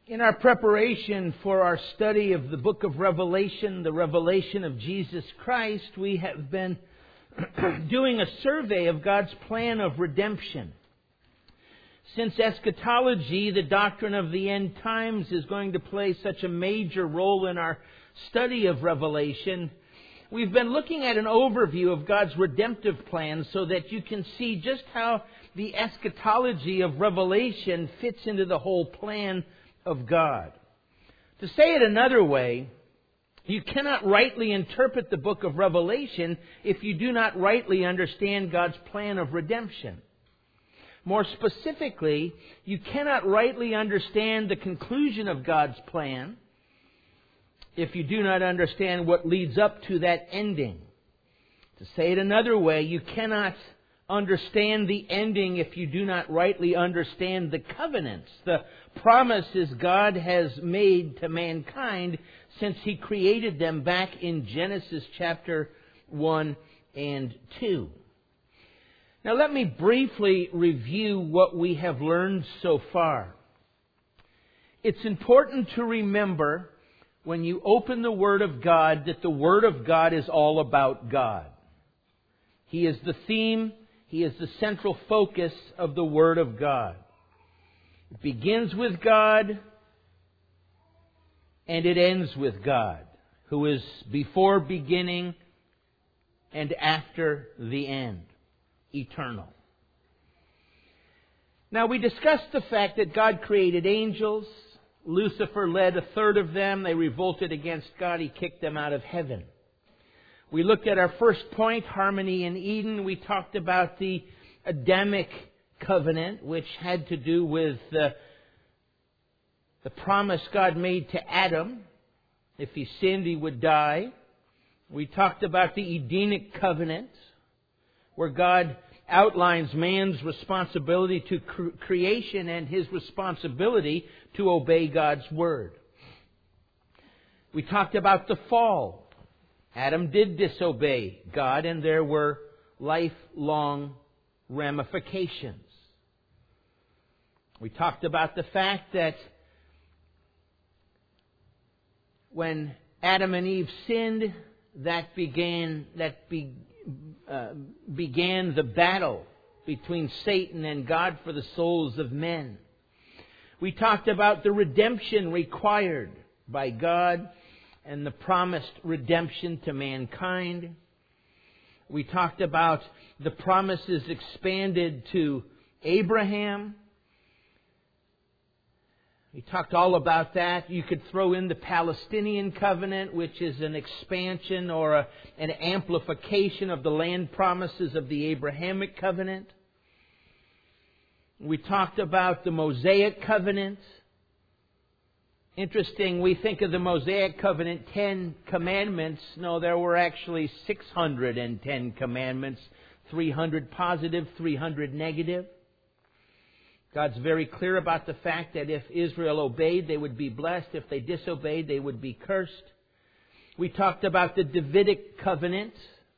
In our preparation for our study of the book of Revelation, the revelation of Jesus Christ, we have been doing a survey of God's plan of redemption. Since eschatology, the doctrine of the end times, is going to play such a major role in our study of Revelation, we've been looking at an overview of God's redemptive plan so that you can see just how the eschatology of Revelation fits into the whole plan of God. To say it another way, you cannot rightly interpret the book of Revelation if you do not rightly understand God's plan of redemption. More specifically, you cannot rightly understand the conclusion of God's plan if you do not understand what leads up to that ending. To say it another way, you cannot understand the ending if you do not rightly understand the covenants, the promises God has made to mankind since He created them back in Genesis chapter 1 and 2. Now let me briefly review what we have learned so far. It's important to remember when you open the Word of God that the Word of God is all about God. He is the theme. He is the central focus of the Word of God. It begins with God and it ends with God, who is before beginning and after the end, eternal. Now we discussed the fact that God created angels. Lucifer led a third of them. They revolted against God. He kicked them out of heaven. We looked at our first point, harmony in Eden. We talked about the Adamic covenant, which had to do with the promise God made to Adam. If he sinned, he would die. We talked about the Edenic covenant, where God outlines man's responsibility to creation and his responsibility to obey God's word. We talked about the fall. Adam did disobey God, and there were lifelong ramifications. We talked about the fact that when Adam and Eve sinned, that began the battle between Satan and God for the souls of men. We talked about the redemption required by God and the promised redemption to mankind. We talked about the promises expanded to Abraham. We talked all about that. You could throw in the Palestinian covenant, which is an expansion or an amplification of the land promises of the Abrahamic covenant. We talked about the Mosaic covenant. Interesting, we think of the Mosaic covenant, 10 commandments. No, there were actually 610 commandments, 300 positive, 300 negative. God's very clear about the fact that if Israel obeyed, they would be blessed. If they disobeyed, they would be cursed. We talked about the Davidic covenant,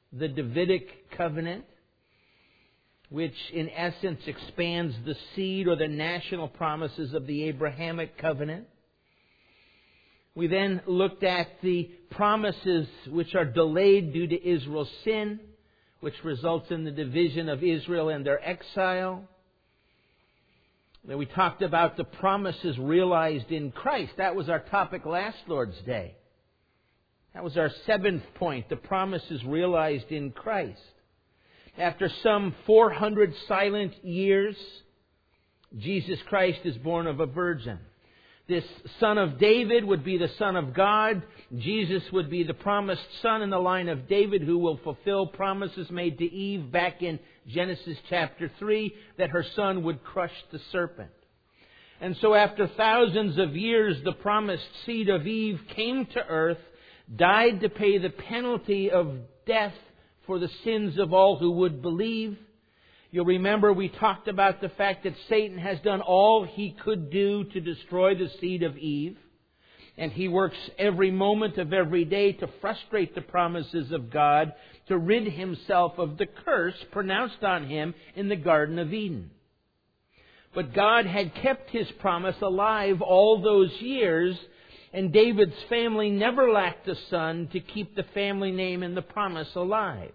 which in essence expands the seed or the national promises of the Abrahamic covenant. We then looked at the promises which are delayed due to Israel's sin, which results in the division of Israel and their exile. Then we talked about the promises realized in Christ. That was our topic last Lord's Day. That was our 7th point, the promises realized in Christ. After some 400 silent years, Jesus Christ is born of a virgin. This son of David would be the Son of God. Jesus would be the promised son in the line of David who will fulfill promises made to Eve back in Genesis chapter 3 that her son would crush the serpent. And so after thousands of years, the promised seed of Eve came to earth, died to pay the penalty of death for the sins of all who would believe. You'll remember we talked about the fact that Satan has done all he could do to destroy the seed of Eve. And he works every moment of every day to frustrate the promises of God, to rid himself of the curse pronounced on him in the Garden of Eden. But God had kept His promise alive all those years, and David's family never lacked a son to keep the family name and the promise alive.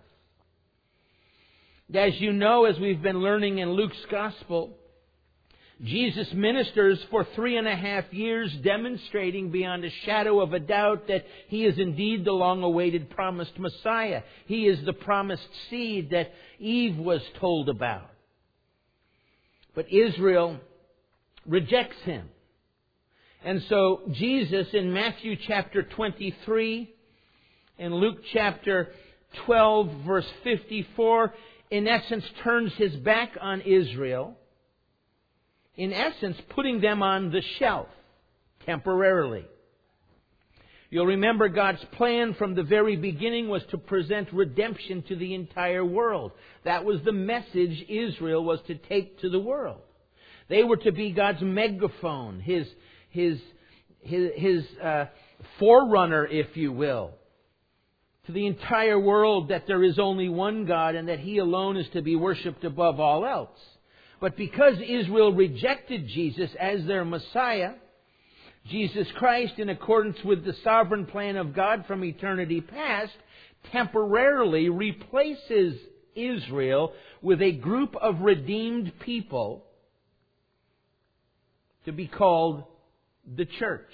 As you know, as we've been learning in Luke's Gospel, Jesus ministers for 3.5 years, demonstrating beyond a shadow of a doubt that He is indeed the long-awaited promised Messiah. He is the promised seed that Eve was told about. But Israel rejects Him. And so Jesus in Matthew chapter 23 and Luke chapter 12 verse 54 in essence turns His back on Israel, in essence putting them on the shelf temporarily. You'll remember God's plan from the very beginning was to present redemption to the entire world. That was the message Israel was to take to the world. They were to be God's megaphone, His forerunner, if you will, to the entire world, that there is only one God and that He alone is to be worshipped above all else. But because Israel rejected Jesus as their Messiah, Jesus Christ, in accordance with the sovereign plan of God from eternity past, temporarily replaces Israel with a group of redeemed people to be called the church.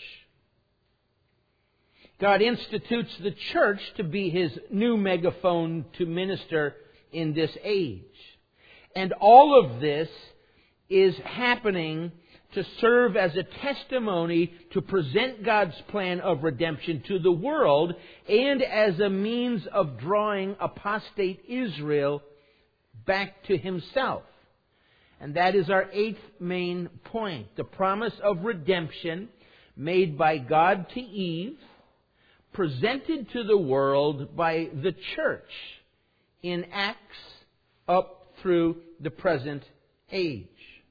God institutes the church to be His new megaphone to minister in this age. And all of this is happening to serve as a testimony to present God's plan of redemption to the world and as a means of drawing apostate Israel back to Himself. And that is our 8th main point. The promise of redemption made by God to Eve, presented to the world by the church in Acts up through the present age.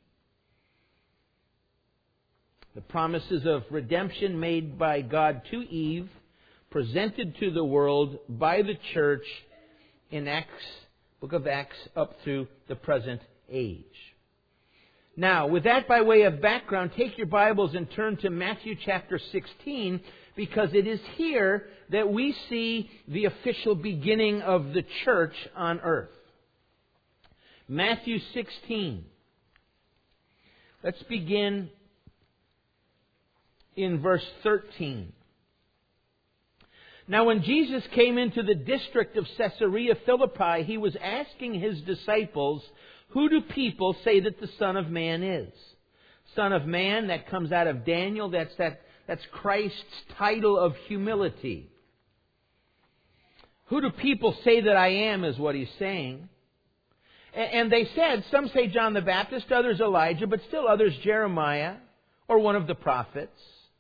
The promises of redemption made by God to Eve, presented to the world by the church in Acts, book of Acts, up through the present age. Now, with that by way of background, take your Bibles and turn to Matthew chapter 16, because it is here that we see the official beginning of the church on earth. Matthew 16. Let's begin in verse 13. Now when Jesus came into the district of Caesarea Philippi, He was asking His disciples, "Who do people say that the Son of Man is?" Son of Man, that comes out of Daniel. That's Christ's title of humility. Who do people say that I am, is what He's saying. And they said, some say John the Baptist, others Elijah, but still others Jeremiah or one of the prophets.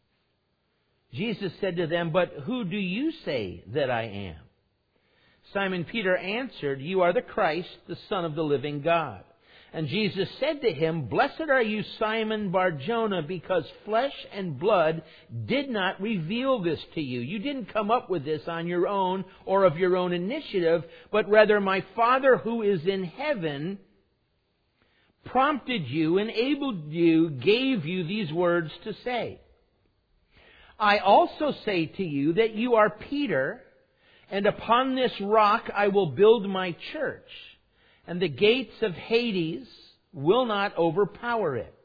Jesus said to them, "But who do you say that I am?" Simon Peter answered, "You are the Christ, the Son of the living God." And Jesus said to him, "Blessed are you, Simon Bar-Jonah, because flesh and blood did not reveal this to you." You didn't come up with this on your own or of your own initiative, but rather my Father who is in heaven prompted you, enabled you, gave you these words to say. I also say to you that you are Peter, and upon this rock I will build my church, and the gates of Hades will not overpower it.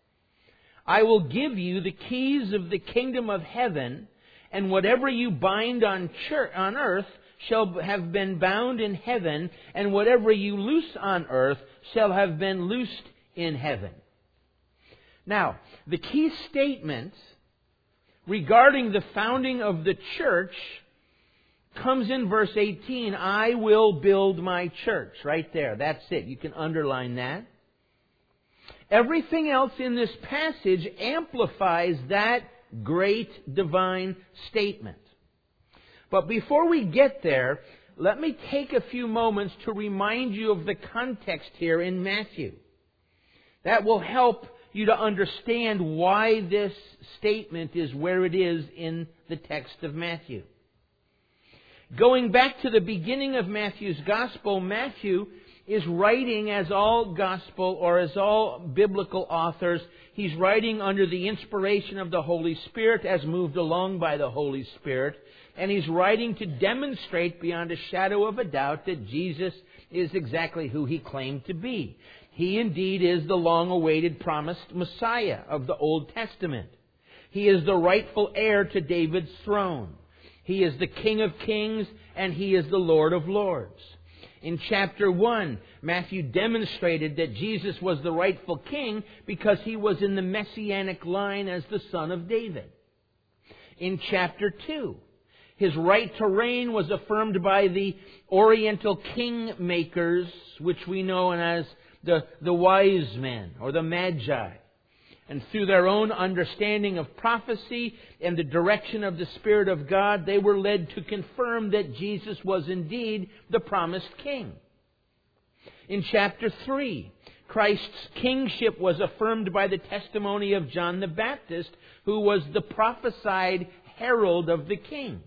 I will give you the keys of the kingdom of heaven, and whatever you bind on earth shall have been bound in heaven, and whatever you loose on earth shall have been loosed in heaven. Now, the key statement regarding the founding of the church comes in verse 18. I will build my church. Right there. That's it. You can underline that. Everything else in this passage amplifies that great divine statement. But before we get there, let me take a few moments to remind you of the context here in Matthew. That will help you to understand why this statement is where it is in the text of Matthew. Going back to the beginning of Matthew's Gospel, Matthew is writing, as all gospel or as all biblical authors, he's writing under the inspiration of the Holy Spirit as moved along by the Holy Spirit. And he's writing to demonstrate beyond a shadow of a doubt that Jesus is exactly who he claimed to be. He indeed is the long-awaited promised Messiah of the Old Testament. He is the rightful heir to David's throne. He is the King of Kings and He is the Lord of Lords. In chapter 1, Matthew demonstrated that Jesus was the rightful king because He was in the messianic line as the son of David. In chapter 2, His right to reign was affirmed by the Oriental kingmakers, which we know as the wise men or the magi. And through their own understanding of prophecy and the direction of the Spirit of God, they were led to confirm that Jesus was indeed the promised king. In chapter 3, Christ's kingship was affirmed by the testimony of John the Baptist, who was the prophesied herald of the king.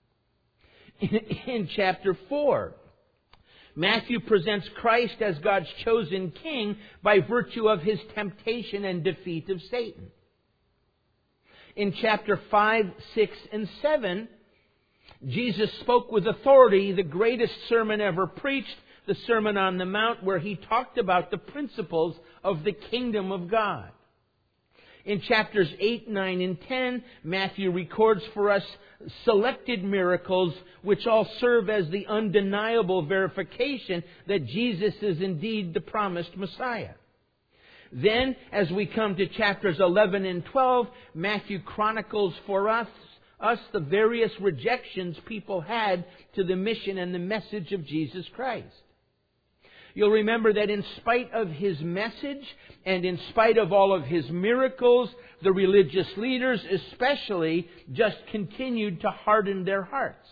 In chapter 4, Matthew presents Christ as God's chosen king by virtue of His temptation and defeat of Satan. In chapter 5, 6, and 7, Jesus spoke with authority the greatest sermon ever preached, the Sermon on the Mount, where He talked about the principles of the kingdom of God. In chapters 8, 9, and 10, Matthew records for us selected miracles which all serve as the undeniable verification that Jesus is indeed the promised Messiah. Then, as we come to chapters 11 and 12, Matthew chronicles for us the various rejections people had to the mission and the message of Jesus Christ. You'll remember that in spite of His message and in spite of all of His miracles, the religious leaders especially just continued to harden their hearts.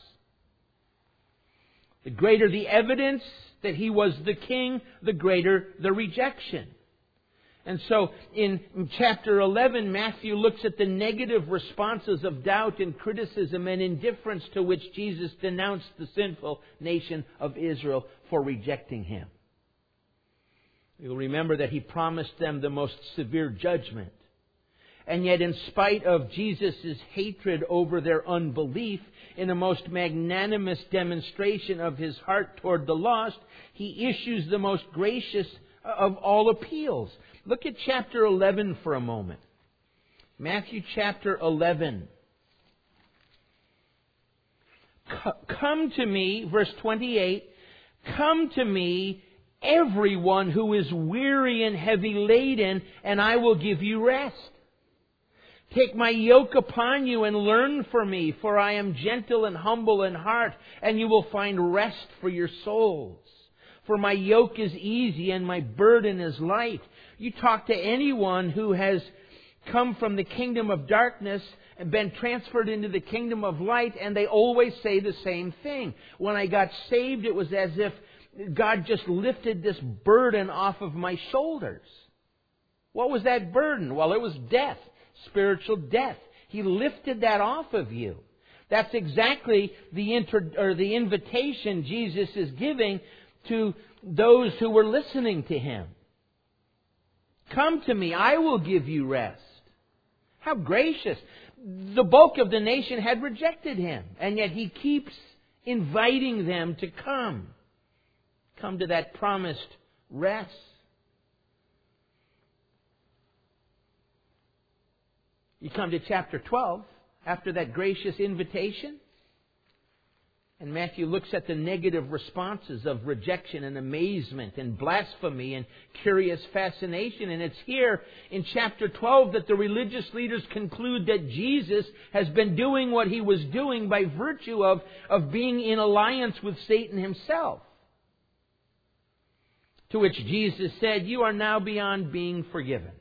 The greater the evidence that He was the king, the greater the rejection. And so in chapter 11, Matthew looks at the negative responses of doubt and criticism and indifference to which Jesus denounced the sinful nation of Israel for rejecting Him. You'll remember that He promised them the most severe judgment. And yet, in spite of Jesus' hatred over their unbelief, in a most magnanimous demonstration of His heart toward the lost, He issues the most gracious of all appeals. Look at chapter 11 for a moment. Matthew chapter 11. Come to me, verse 28, come to me, everyone who is weary and heavy laden, and I will give you rest. Take my yoke upon you and learn from me, for I am gentle and humble in heart, and you will find rest for your souls. For my yoke is easy and my burden is light. You talk to anyone who has come from the kingdom of darkness and been transferred into the kingdom of light, and they always say the same thing. When I got saved, it was as if God just lifted this burden off of my shoulders. What was that burden? Well, it was death, spiritual death. He lifted that off of you. That's exactly the invitation Jesus is giving to those who were listening to Him. Come to me, I will give you rest. How gracious. The bulk of the nation had rejected Him, and yet He keeps inviting them to come. Come to that promised rest. You come to chapter 12, after that gracious invitation, and Matthew looks at the negative responses of rejection and amazement and blasphemy and curious fascination. And it's here in chapter 12 that the religious leaders conclude that Jesus has been doing what He was doing by virtue of being in alliance with Satan himself. To which Jesus said, you are now beyond being forgiven.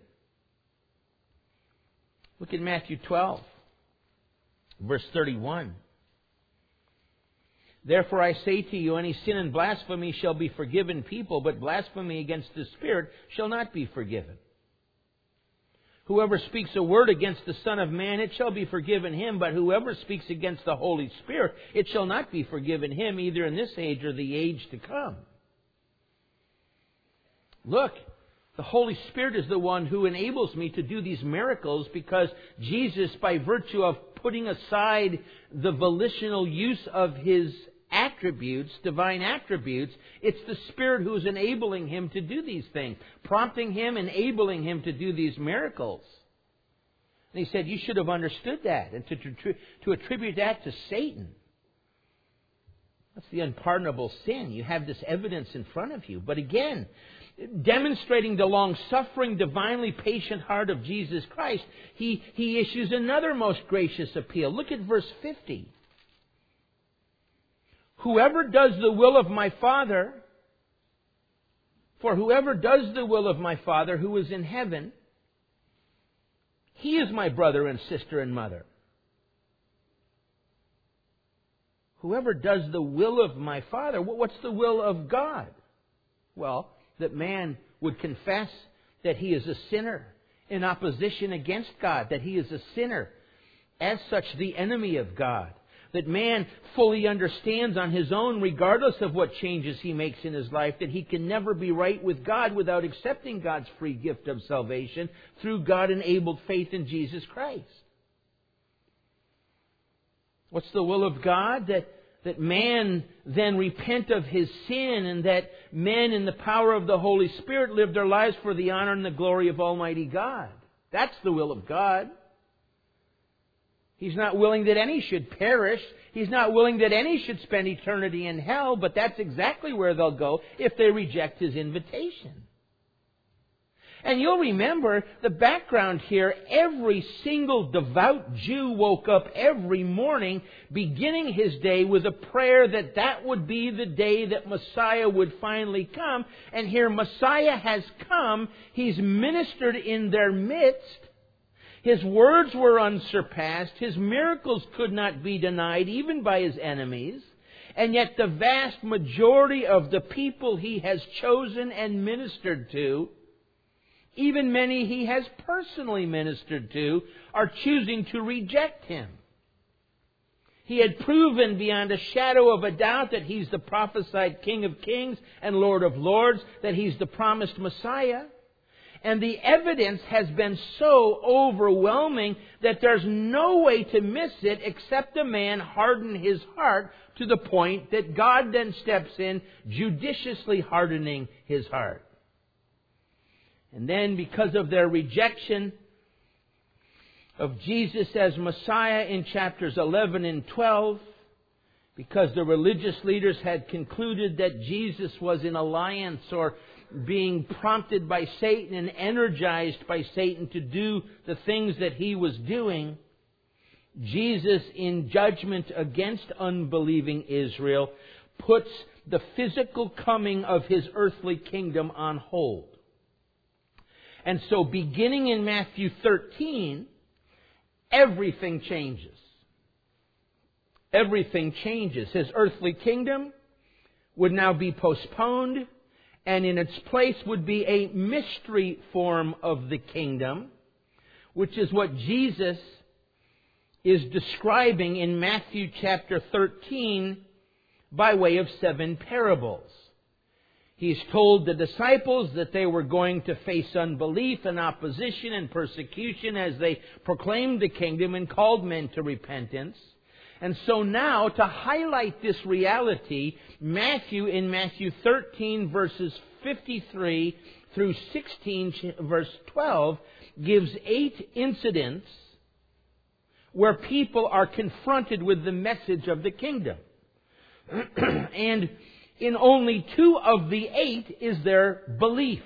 Look at Matthew 12, verse 31. Therefore I say to you, any sin and blasphemy shall be forgiven people, but blasphemy against the Spirit shall not be forgiven. Whoever speaks a word against the Son of Man, it shall be forgiven him, but whoever speaks against the Holy Spirit, it shall not be forgiven him, either in this age or the age to come. Look, the Holy Spirit is the one who enables me to do these miracles, because Jesus, by virtue of putting aside the volitional use of His attributes, divine attributes, it's the Spirit who is enabling Him to do these things, prompting Him, enabling Him to do these miracles. And He said, you should have understood that, and to attribute that to Satan. That's the unpardonable sin. You have this evidence in front of you. But again, demonstrating the long-suffering, divinely patient heart of Jesus Christ, He issues another most gracious appeal. Look at verse 50. Whoever does the will of my Father, for whoever does the will of my Father who is in heaven, he is my brother and sister and mother. Whoever does the will of my Father, what's the will of God? Well, that man would confess that he is a sinner in opposition against God, that he is a sinner, as such the enemy of God. That man fully understands on his own, regardless of what changes he makes in his life, that he can never be right with God without accepting God's free gift of salvation through God-enabled faith in Jesus Christ. What's the will of God? That man then repent of his sin, and that men in the power of the Holy Spirit live their lives for the honor and the glory of Almighty God. That's the will of God. He's not willing that any should perish. He's not willing that any should spend eternity in hell, but that's exactly where they'll go if they reject His invitation. And you'll remember the background here. Every single devout Jew woke up every morning beginning his day with a prayer that that would be the day that Messiah would finally come. And here Messiah has come. He's ministered in their midst. His words were unsurpassed. His miracles could not be denied, even by His enemies. And yet the vast majority of the people He has chosen and ministered to, even many He has personally ministered to, are choosing to reject Him. He had proven beyond a shadow of a doubt that He's the prophesied King of Kings and Lord of Lords, that He's the promised Messiah. And the evidence has been so overwhelming that there's no way to miss it except a man harden his heart to the point that God then steps in, judiciously hardening his heart. And then, because of their rejection of Jesus as Messiah in chapters 11 and 12, because the religious leaders had concluded that Jesus was in alliance or being prompted by Satan and energized by Satan to do the things that He was doing, Jesus, in judgment against unbelieving Israel, puts the physical coming of His earthly kingdom on hold. And so, beginning in Matthew 13, everything changes. Everything changes. His earthly kingdom would now be postponed, and in its place would be a mystery form of the kingdom, which is what Jesus is describing in Matthew chapter 13 by way of 7 parables. He's told the disciples that they were going to face unbelief and opposition and persecution as they proclaimed the kingdom and called men to repentance. And so now, to highlight this reality, Matthew, in Matthew 13, verses 53 through 16, verse 12, gives 8 incidents where people are confronted with the message of the kingdom. And in only 2 of the 8 is there belief.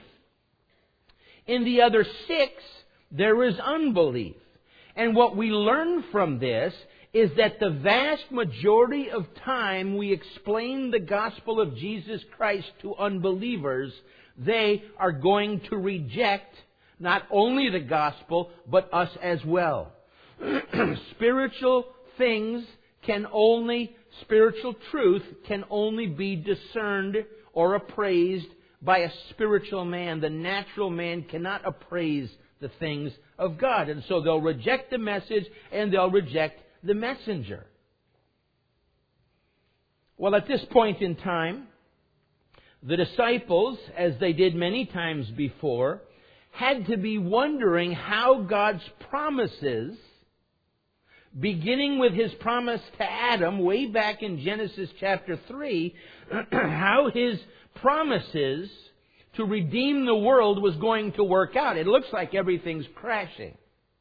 In the other 6, there is unbelief. And what we learn from this is that the vast majority of time we explain the gospel of Jesus Christ to unbelievers, they are going to reject not only the gospel, but us as well. Spiritual truth can only be discerned or appraised by a spiritual man. The natural man cannot appraise the things of God. And so they'll reject the message and they'll reject the messenger. Well, at this point in time, The disciples, as they did many times before, had to be wondering how God's promises, beginning with His promise to Adam way back in Genesis chapter 3, how His promises to redeem the world was going to work out. It looks like everything's crashing.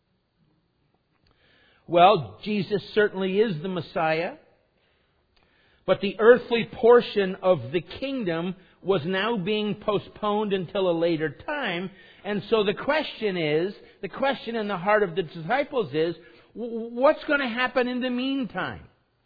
Well, Jesus certainly is the Messiah, but the earthly portion of the kingdom was now being postponed until a later time. And so the question in the heart of the disciples is, what's going to happen in the meantime?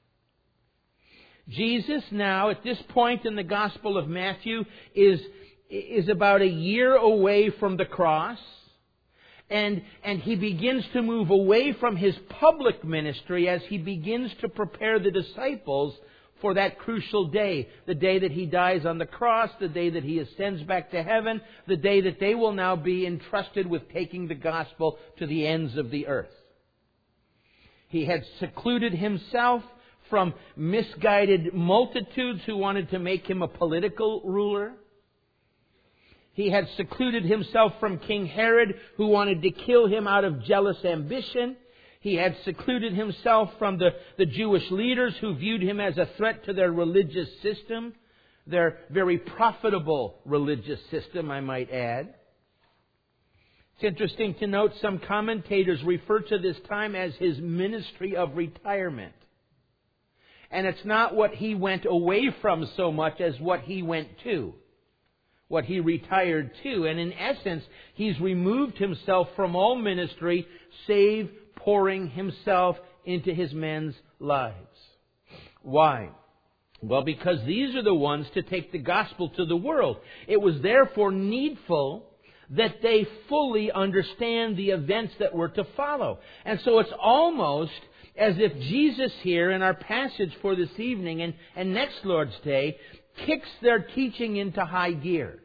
Jesus now, at this point in the Gospel of Matthew, is about a year away from the cross. And He begins to move away from His public ministry as He begins to prepare the disciples for that crucial day. The day that He dies on the cross, the day that He ascends back to heaven, the day that they will now be entrusted with taking the gospel to the ends of the earth. He had secluded Himself from misguided multitudes who wanted to make Him a political ruler. He had secluded Himself from King Herod, who wanted to kill Him out of jealous ambition. He had secluded Himself from the Jewish leaders who viewed Him as a threat to their religious system, their very profitable religious system, I might add. It's interesting to note some commentators refer to this time as His ministry of retirement. And it's not what He went away from so much as what He went to, what He retired to. And in essence, He's removed Himself from all ministry save pouring Himself into His men's lives. Why? Well, because these are the ones to take the gospel to the world. It was therefore needful that they fully understand the events that were to follow. And so it's almost as if Jesus here in our passage for this evening and next Lord's Day kicks their teaching into high gear.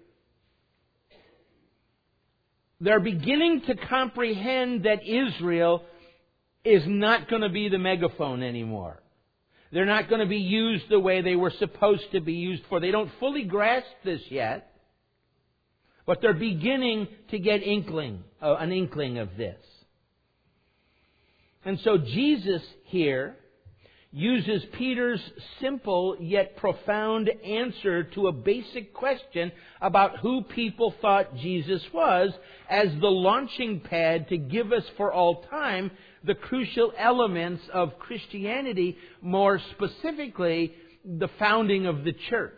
They're beginning to comprehend that Israel is not going to be the megaphone anymore. They're not going to be used the way they were supposed to be used for. They don't fully grasp this yet, but they're beginning to get an inkling of this. And so Jesus here uses Peter's simple yet profound answer to a basic question about who people thought Jesus was as the launching pad to give us for all time the crucial elements of Christianity, more specifically the founding of the church.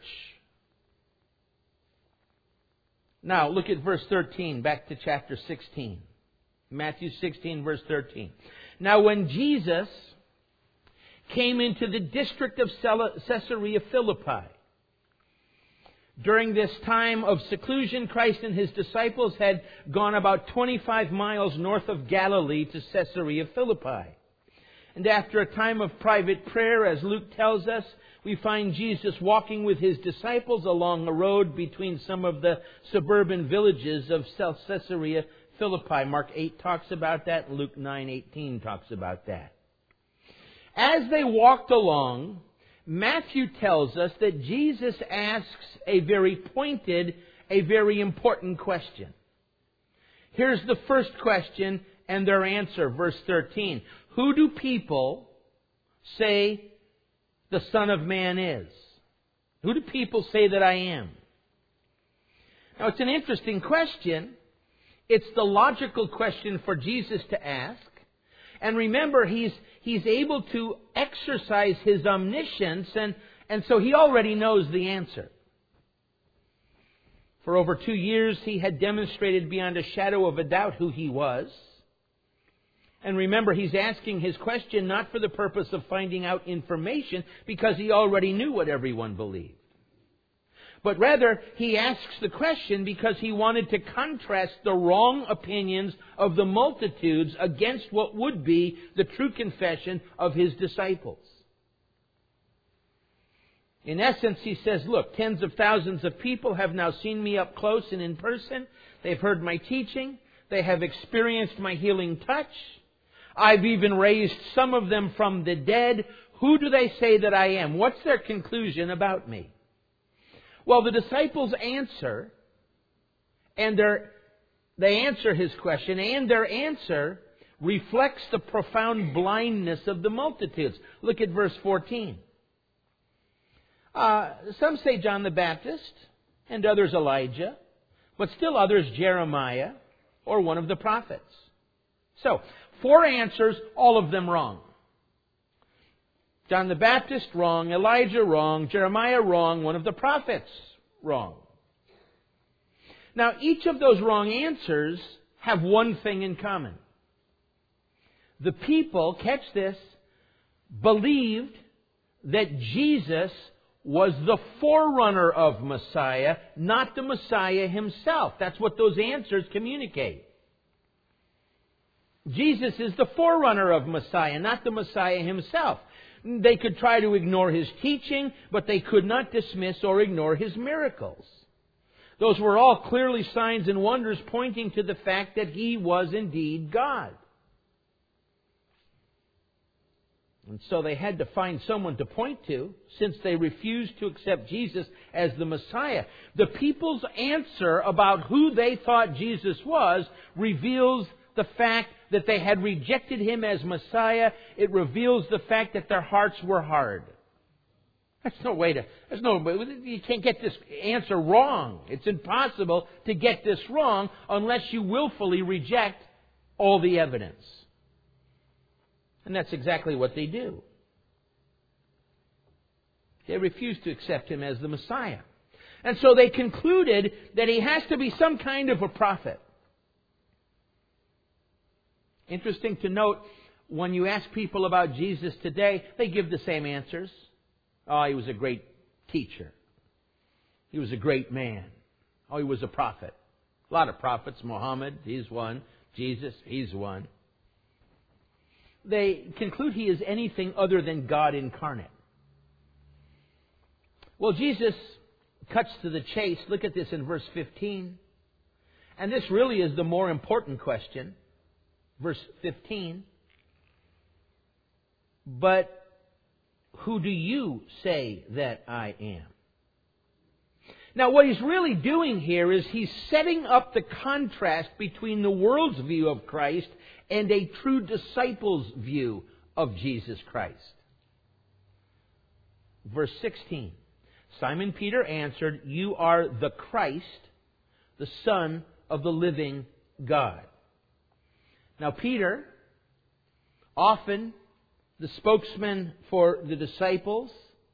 Now look at verse 13, back to chapter 16. Matthew 16, verse 13. Now when Jesus came into the district of Caesarea Philippi, during this time of seclusion, Christ and His disciples had gone about 25 miles north of Galilee to Caesarea Philippi. And after a time of private prayer, as Luke tells us, we find Jesus walking with His disciples along a road between some of the suburban villages of Caesarea Philippi. Mark 8 talks about that. Luke 9:18 talks about that. As they walked along, Matthew tells us that Jesus asks a very pointed, a very important question. Here's the first question and their answer, verse 13. Who do people say the Son of Man is? Who do people say that I am? Now, it's an interesting question. It's the logical question for Jesus to ask. And remember, He's able to exercise His omniscience, and so He already knows the answer. For over 2 years, He had demonstrated beyond a shadow of a doubt who He was. And remember, He's asking His question not for the purpose of finding out information, because He already knew what everyone believed. But rather, He asks the question because He wanted to contrast the wrong opinions of the multitudes against what would be the true confession of His disciples. In essence, He says, look, tens of thousands of people have now seen me up close and in person. They've heard my teaching. They have experienced my healing touch. I've even raised some of them from the dead. Who do they say that I am? What's their conclusion about me? Well, the disciples answer, and they answer his question, and their answer reflects the profound blindness of the multitudes. Look at verse 14. Some say John the Baptist, and others Elijah, but still others Jeremiah, or one of the prophets. So, 4 answers, all of them wrong. John the Baptist, wrong. Elijah, wrong. Jeremiah, wrong. One of the prophets, wrong. Now, each of those wrong answers have one thing in common. The people, catch this, believed that Jesus was the forerunner of Messiah, not the Messiah himself. That's what those answers communicate. Jesus is the forerunner of Messiah, not the Messiah himself. They could try to ignore his teaching, but they could not dismiss or ignore his miracles. Those were all clearly signs and wonders pointing to the fact that he was indeed God. And so they had to find someone to point to, since they refused to accept Jesus as the Messiah. The people's answer about who they thought Jesus was reveals the fact that they had rejected him as Messiah. It reveals the fact that their hearts were hard. You can't get this answer wrong. It's impossible to get this wrong unless you willfully reject all the evidence. And that's exactly what they do. They refuse to accept him as the Messiah. And so they concluded that he has to be some kind of a prophet. Interesting to note, when you ask people about Jesus today, they give the same answers. Oh, he was a great teacher. He was a great man. Oh, he was a prophet. A lot of prophets. Muhammad, he's one. Jesus, he's one. They conclude he is anything other than God incarnate. Well, Jesus cuts to the chase. Look at this in verse 15. And this really is the more important question. Verse 15. But who do you say that I am? Now, what he's really doing here is he's setting up the contrast between the world's view of Christ and a true disciple's view of Jesus Christ. Verse 16. Simon Peter answered, "You are the Christ, the Son of the living God." Now, Peter, often the spokesman for the disciples,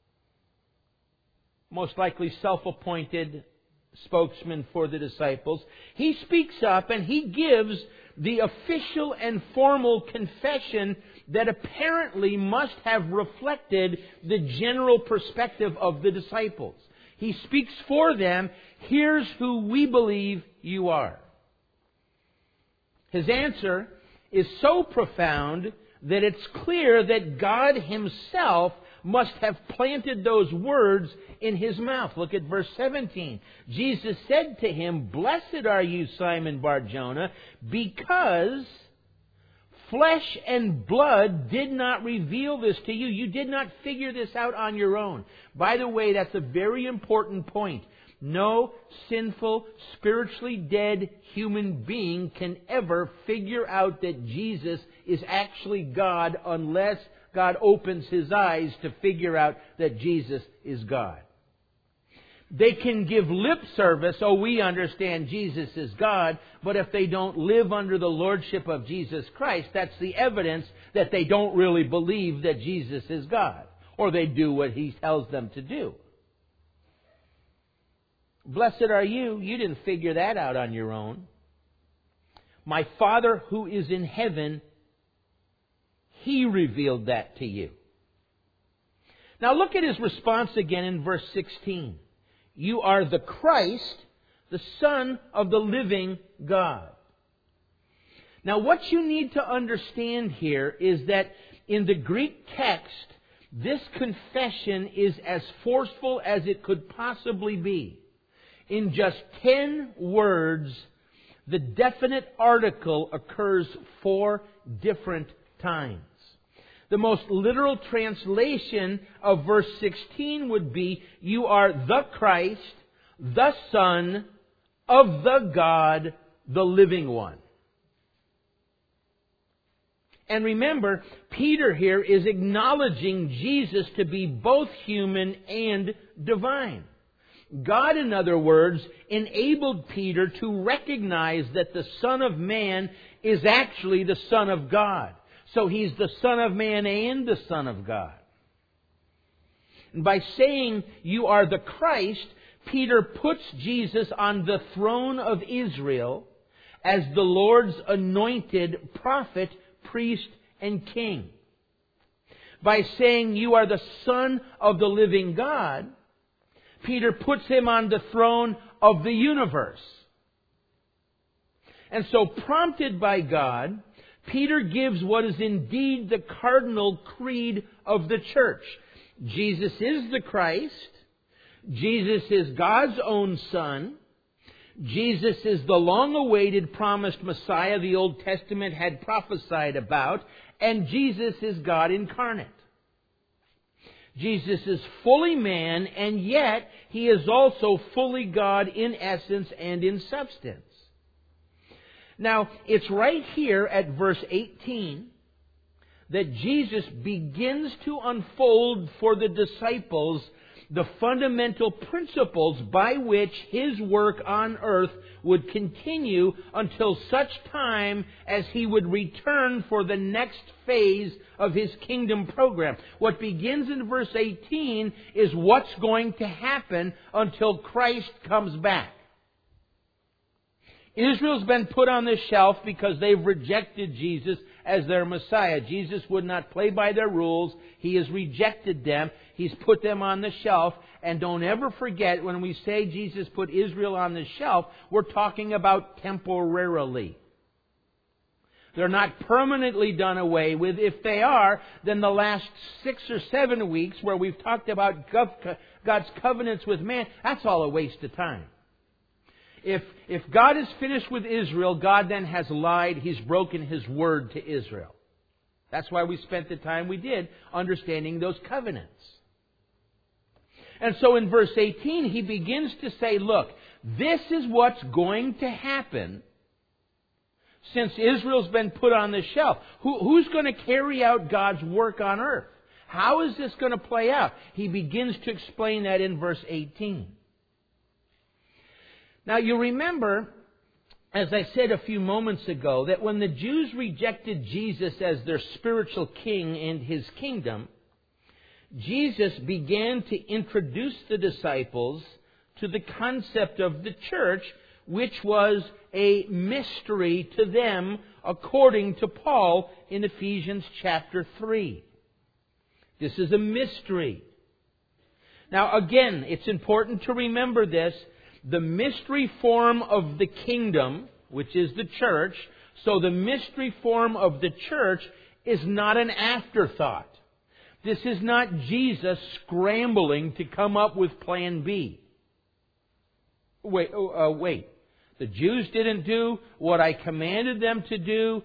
most likely self-appointed spokesman for the disciples, he speaks up and he gives the official and formal confession that apparently must have reflected the general perspective of the disciples. He speaks for them. Here's who we believe you are. His answer is so profound that it's clear that God himself must have planted those words in his mouth. Look at verse 17. Jesus said to him, "Blessed are you, Simon Bar-Jonah, because flesh and blood did not reveal this to you. You did not figure this out on your own." By the way, that's a very important point. No sinful, spiritually dead human being can ever figure out that Jesus is actually God unless God opens his eyes to figure out that Jesus is God. They can give lip service, oh, we understand Jesus is God, but if they don't live under the lordship of Jesus Christ, that's the evidence that they don't really believe that Jesus is God, or they do what he tells them to do. Blessed are you. You didn't figure that out on your own. My Father who is in heaven, he revealed that to you. Now look at his response again in verse 16. You are the Christ, the Son of the living God. Now what you need to understand here is that in the Greek text, this confession is as forceful as it could possibly be. In just 10 words, the definite article occurs 4 different times. The most literal translation of verse 16 would be, you are the Christ, the Son of the God, the living one. And remember, Peter here is acknowledging Jesus to be both human and divine. God, in other words, enabled Peter to recognize that the Son of Man is actually the Son of God. So He's the Son of Man and the Son of God. And by saying, "You are the Christ," Peter puts Jesus on the throne of Israel as the Lord's anointed prophet, priest, and king. By saying, "You are the Son of the living God," Peter puts Him on the throne of the universe. And so, prompted by God, Peter gives what is indeed the cardinal creed of the church. Jesus is the Christ. Jesus is God's own Son. Jesus is the long-awaited promised Messiah the Old Testament had prophesied about. And Jesus is God incarnate. Jesus is fully man, and yet He is also fully God in essence and in substance. Now, it's right here at verse 18 that Jesus begins to unfold for the disciples the fundamental principles by which His work on earth would continue until such time as He would return for the next phase of His kingdom program. What begins in verse 18 is what's going to happen until Christ comes back. Israel's been put on the shelf because they've rejected Jesus as their Messiah. Jesus would not play by their rules. He has rejected them. He's put them on the shelf. And don't ever forget, when we say Jesus put Israel on the shelf, we're talking about temporarily. They're not permanently done away with. If they are, then the last 6 or 7 weeks where we've talked about God's covenants with man, that's all a waste of time. If God is finished with Israel, God then has lied. He's broken His word to Israel. That's why we spent the time we did understanding those covenants. And so in verse 18, He begins to say, look, this is what's going to happen since Israel's been put on the shelf. Who's going to carry out God's work on earth? How is this going to play out? He begins to explain that in verse 18. Now, you remember, as I said a few moments ago, that when the Jews rejected Jesus as their spiritual king and His kingdom, Jesus began to introduce the disciples to the concept of the church, which was a mystery to them, according to Paul in Ephesians chapter 3. This is a mystery. Now, again, it's important to remember this. The mystery form of the kingdom, which is the church, so the mystery form of the church is not an afterthought. This is not Jesus scrambling to come up with plan B. Wait. The Jews didn't do what I commanded them to do.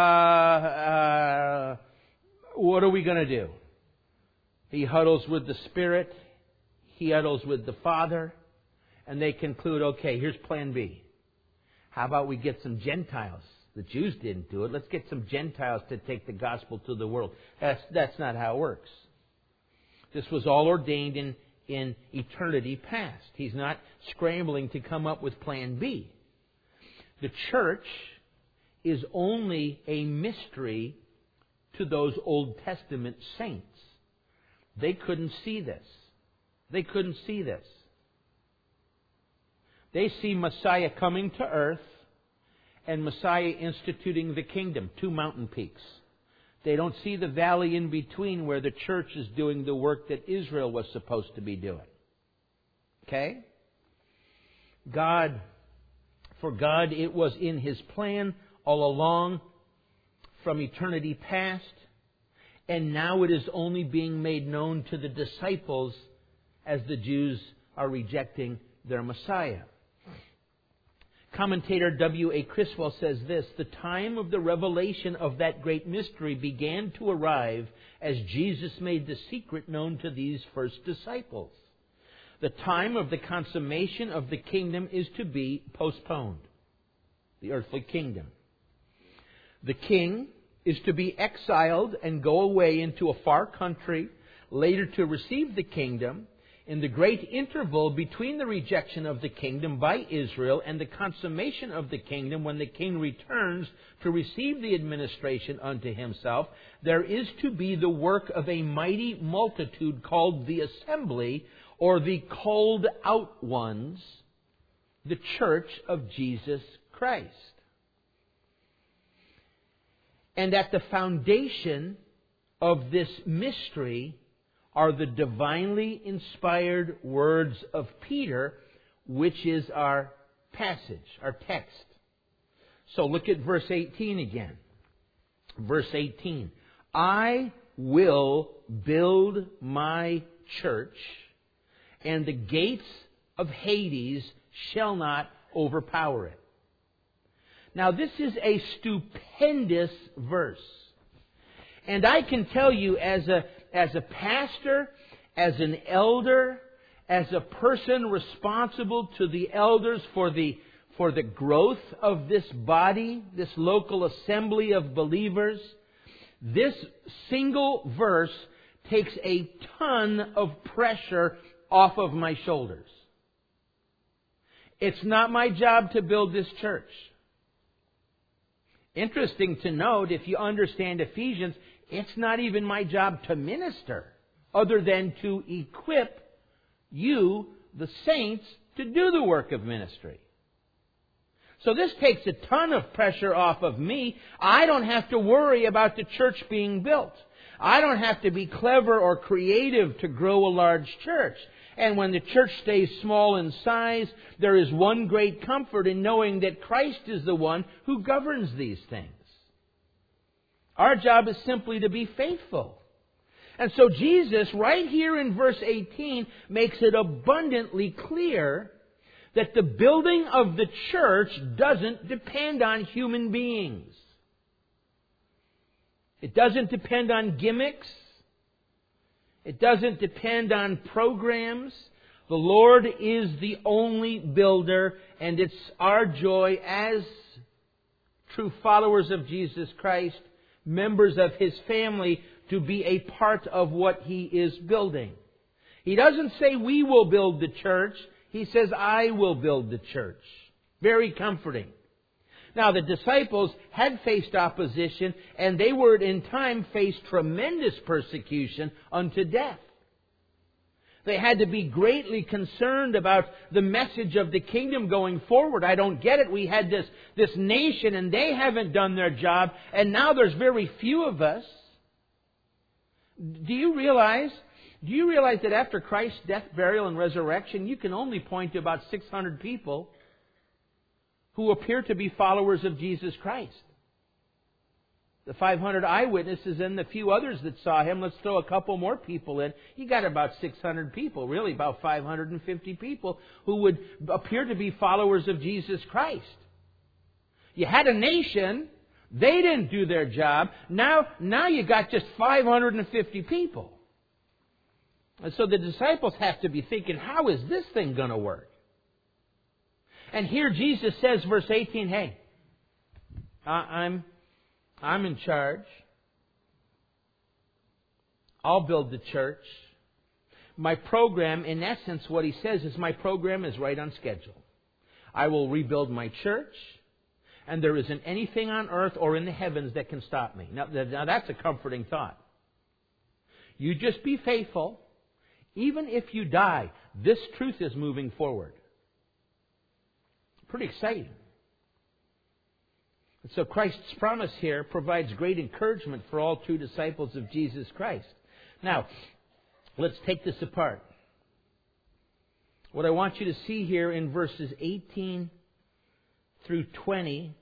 What are we going to do? He huddles with the Spirit. He huddles with the Father. And they conclude, okay, here's plan B. How about we get some Gentiles? The Jews didn't do it. Let's get some Gentiles to take the gospel to the world. That's not how it works. This was all ordained in eternity past. He's not scrambling to come up with plan B. The church is only a mystery to those Old Testament saints. They couldn't see this. They couldn't see this. They see Messiah coming to earth and Messiah instituting the kingdom, 2 mountain peaks. They don't see the valley in between where the church is doing the work that Israel was supposed to be doing. Okay? For God, it was in His plan all along from eternity past, and now it is only being made known to the disciples as the Jews are rejecting their Messiah. Commentator W.A. Criswell says this: the time of the revelation of that great mystery began to arrive as Jesus made the secret known to these first disciples. The time of the consummation of the kingdom is to be postponed. The earthly kingdom. The king is to be exiled and go away into a far country, later to receive the kingdom. In the great interval between the rejection of the kingdom by Israel and the consummation of the kingdom, when the king returns to receive the administration unto himself, there is to be the work of a mighty multitude called the assembly, or the called out ones, the church of Jesus Christ. And at the foundation of this mystery are the divinely inspired words of Peter, which is our passage, our text. So look at verse 18 again. Verse 18. I will build my church, and the gates of Hades shall not overpower it. Now this is a stupendous verse. And I can tell you as a pastor, as an elder, as a person responsible to the elders for the growth of this body, this local assembly of believers, this single verse takes a ton of pressure off of my shoulders. It's not my job to build this church. Interesting to note, if you understand Ephesians, it's not even my job to minister, other than to equip you, the saints, to do the work of ministry. So this takes a ton of pressure off of me. I don't have to worry about the church being built. I don't have to be clever or creative to grow a large church. And when the church stays small in size, there is one great comfort in knowing that Christ is the one who governs these things. Our job is simply to be faithful. And so Jesus, right here in verse 18, makes it abundantly clear that the building of the church doesn't depend on human beings. It doesn't depend on gimmicks. It doesn't depend on programs. The Lord is the only builder, and it's our joy as true followers of Jesus Christ, members of His family, to be a part of what He is building. He doesn't say we will build the church. He says I will build the church. Very comforting. Now the disciples had faced opposition, and they were in time faced tremendous persecution unto death. They had to be greatly concerned about the message of the kingdom going forward. I don't get it. We had this nation, and they haven't done their job, and now there's very few of us. Do you realize that after Christ's death, burial, and resurrection, you can only point to about 600 people who appear to be followers of Jesus Christ? The 500 eyewitnesses and the few others that saw Him, let's throw a couple more people in. You got about 600 people, really about 550 people who would appear to be followers of Jesus Christ. You had a nation, they didn't do their job. Now you got just 550 people. And so the disciples have to be thinking, how is this thing going to work? And here Jesus says, verse 18, hey, I'm in charge. I'll build the church. My program, in essence, what He says is my program is right on schedule. I will rebuild my church, and there isn't anything on earth or in the heavens that can stop me. Now that's a comforting thought. You just be faithful. Even if you die, this truth is moving forward. Pretty exciting. And so Christ's promise here provides great encouragement for all true disciples of Jesus Christ. Now, let's take this apart. What I want you to see here in verses 18 through 20,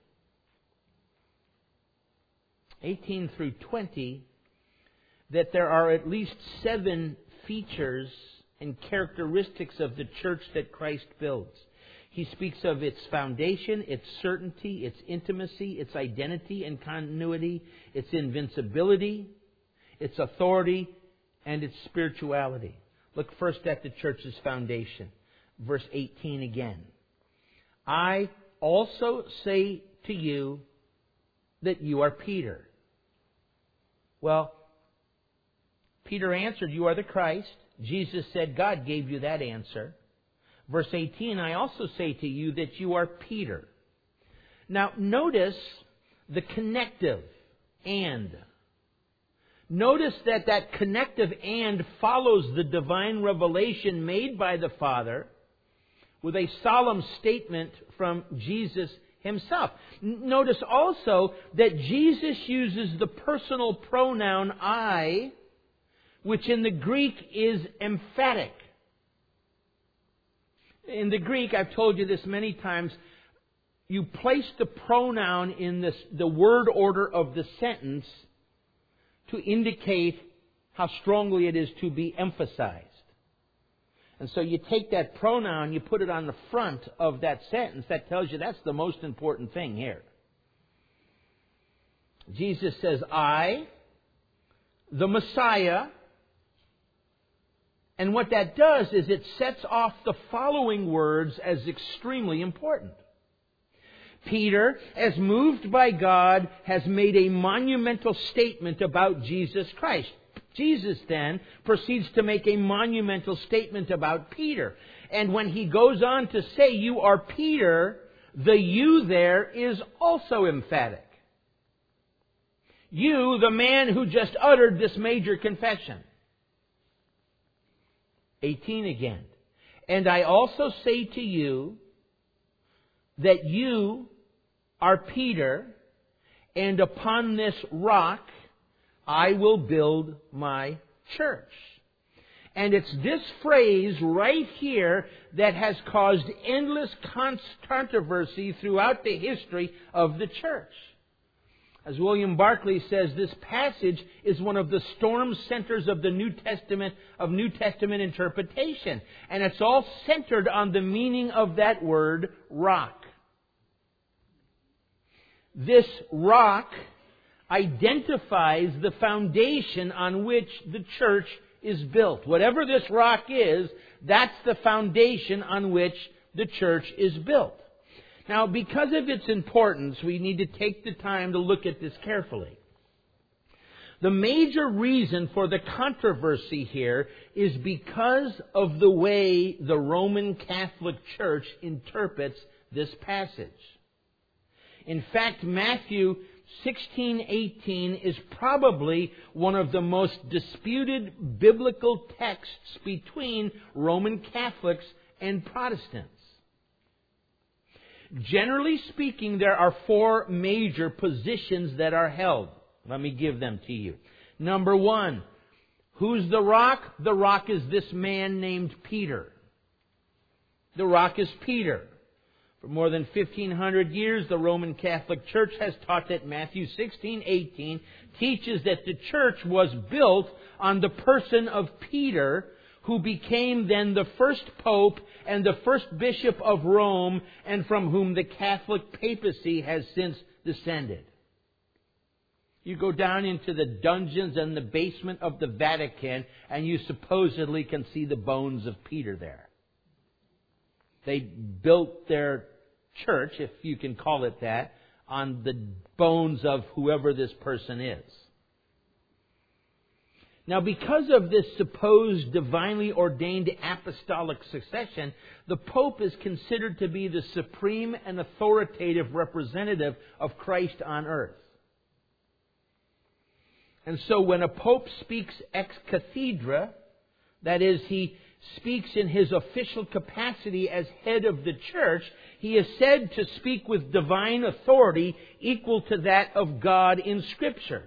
that there are at least 7 features and characteristics of the church that Christ builds. He speaks of its foundation, its certainty, its intimacy, its identity and continuity, its invincibility, its authority, and its spirituality. Look first at the church's foundation. Verse 18 again. I also say to you that you are Peter. Well, Peter answered, you are the Christ. Jesus said, God gave you that answer. Verse 18, I also say to you that you are Peter. Now, notice the connective and. Notice that that connective and follows the divine revelation made by the Father with a solemn statement from Jesus Himself. Notice also that Jesus uses the personal pronoun I, which in the Greek is emphatic. In the Greek, I've told you this many times, you place the pronoun in the word order of the sentence to indicate how strongly it is to be emphasized. And so you take that pronoun, you put it on the front of that sentence. That tells you that's the most important thing here. Jesus says, I, the Messiah. And what that does is it sets off the following words as extremely important. Peter, as moved by God, has made a monumental statement about Jesus Christ. Jesus then proceeds to make a monumental statement about Peter. And when he goes on to say, you are Peter, the you there is also emphatic. You, the man who just uttered this major confession. 18 again. And I also say to you that you are Peter, and upon this rock I will build my church. And it's this phrase right here that has caused endless controversy throughout the history of the church. As William Barclay says, this passage is one of the storm centers of the New Testament interpretation. And it's all centered on the meaning of that word, rock. This rock identifies the foundation on which the church is built. Whatever this rock is, that's the foundation on which the church is built. Now, because of its importance, we need to take the time to look at this carefully. The major reason for the controversy here is because of the way the Roman Catholic Church interprets this passage. In fact, Matthew 16:18 is probably one of the most disputed biblical texts between Roman Catholics and Protestants. Generally speaking, there are four major positions that are held. Let me give them to you. Number one, who's the rock? The rock is this man named Peter. The rock is Peter. For more than 1,500 years, the Roman Catholic Church has taught that Matthew 16:18 teaches that the church was built on the person of Peter, who became then the first pope and the first bishop of Rome, and from whom the Catholic papacy has since descended. You go down into the dungeons and the basement of the Vatican, and you supposedly can see the bones of Peter there. They built their church, if you can call it that, on the bones of whoever this person is. Now, because of this supposed divinely ordained apostolic succession, the Pope is considered to be the supreme and authoritative representative of Christ on earth. And so when a Pope speaks ex cathedra, that is, he speaks in his official capacity as head of the church, he is said to speak with divine authority equal to that of God in Scripture.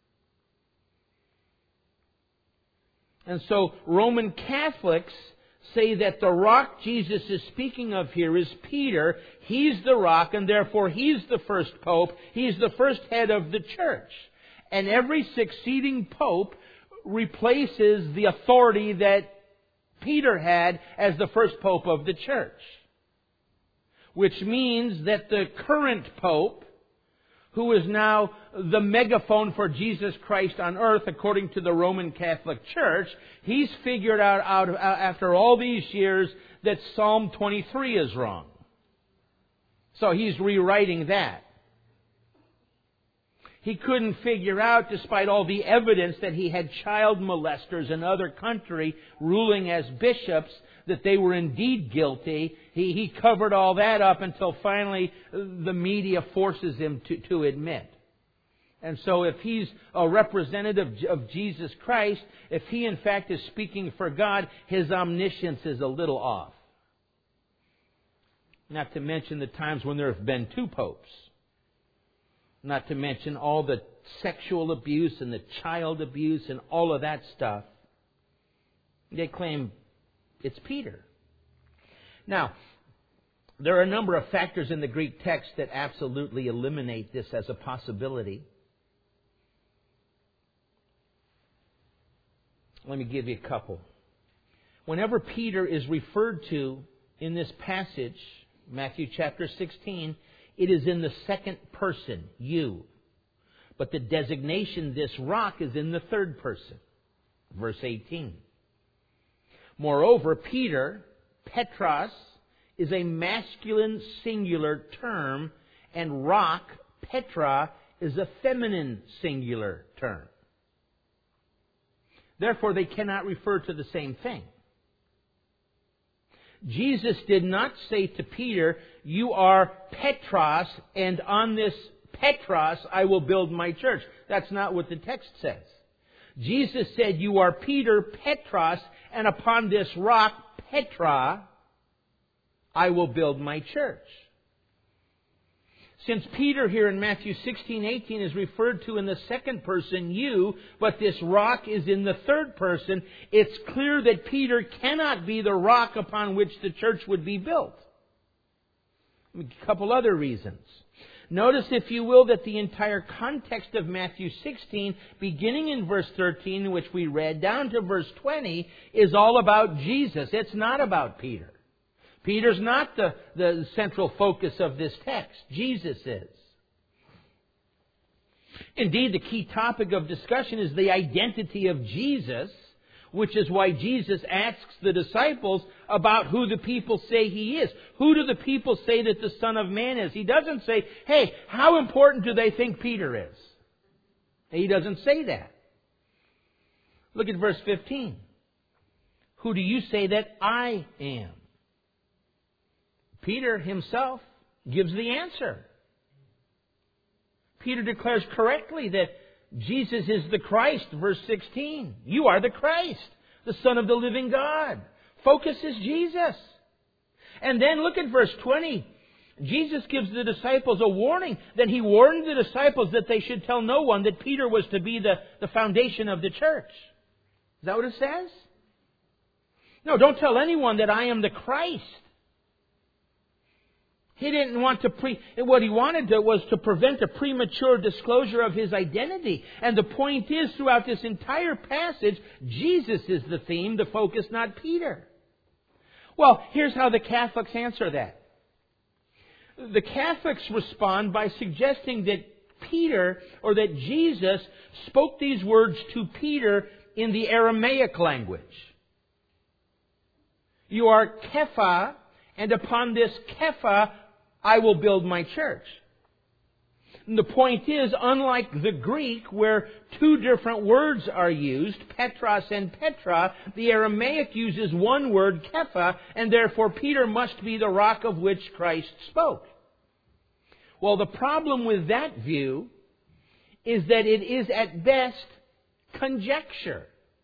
And so Roman Catholics say that the rock Jesus is speaking of here is Peter. He's the rock, and therefore he's the first pope. He's the first head of the church. And every succeeding pope replaces the authority that Peter had as the first pope of the church. Which means that the current pope, who is now the megaphone for Jesus Christ on earth according to the Roman Catholic Church, he's figured out after all these years that Psalm 23 is wrong. So he's rewriting that. He couldn't figure out, despite all the evidence that he had child molesters in other country ruling as bishops, that they were indeed guilty. He covered all that up until finally the media forces him to admit. And so if he's a representative of Jesus Christ, if he in fact is speaking for God, his omniscience is a little off. Not to mention the times when there have been two popes. Not to mention all the sexual abuse and the child abuse and all of that stuff. They claim it's Peter. Now, there are a number of factors in the Greek text that absolutely eliminate this as a possibility. Let me give you a couple. Whenever Peter is referred to in this passage, Matthew chapter 16, it is in the second person, you. But the designation, this rock, is in the third person. Verse 18. Moreover, Peter, Petros, is a masculine singular term, and rock, Petra, is a feminine singular term. Therefore, they cannot refer to the same thing. Jesus did not say to Peter, you are Petros, and on this Petros I will build my church. That's not what the text says. Jesus said, you are Peter, Petros, and upon this rock, Petra, I will build my church. Since Peter here in Matthew 16:18 is referred to in the second person, you, but this rock is in the third person, it's clear that Peter cannot be the rock upon which the church would be built. A couple other reasons. Notice, if you will, that the entire context of Matthew 16, beginning in verse 13, which we read, down to verse 20, is all about Jesus. It's not about Peter. Peter's not the central focus of this text. Jesus is. Indeed, the key topic of discussion is the identity of Jesus, which is why Jesus asks the disciples about who the people say He is. Who do the people say that the Son of Man is? He doesn't say, hey, how important do they think Peter is? He doesn't say that. Look at verse 15. Who do you say that I am? Peter himself gives the answer. Peter declares correctly that Jesus is the Christ, verse 16. You are the Christ, the Son of the living God. Focus is Jesus. And then look at verse 20. Jesus gives the disciples a warning. Then He warned the disciples that they should tell no one that Peter was to be the foundation of the church. Is that what it says? No, don't tell anyone that I am the Christ. He didn't want to what he wanted was to prevent a premature disclosure of His identity. And the point is, throughout this entire passage, Jesus is the theme, the focus, not Peter. Well, here's how the Catholics answer that. The Catholics respond by suggesting that Peter, or that Jesus, spoke these words to Peter in the Aramaic language. You are Kepha, and upon this Kepha I will build my church. And the point is, unlike the Greek, where two different words are used, Petros and Petra, the Aramaic uses one word, Kepha, and therefore Peter must be the rock of which Christ spoke. Well, the problem with that view is that it is at best conjecture.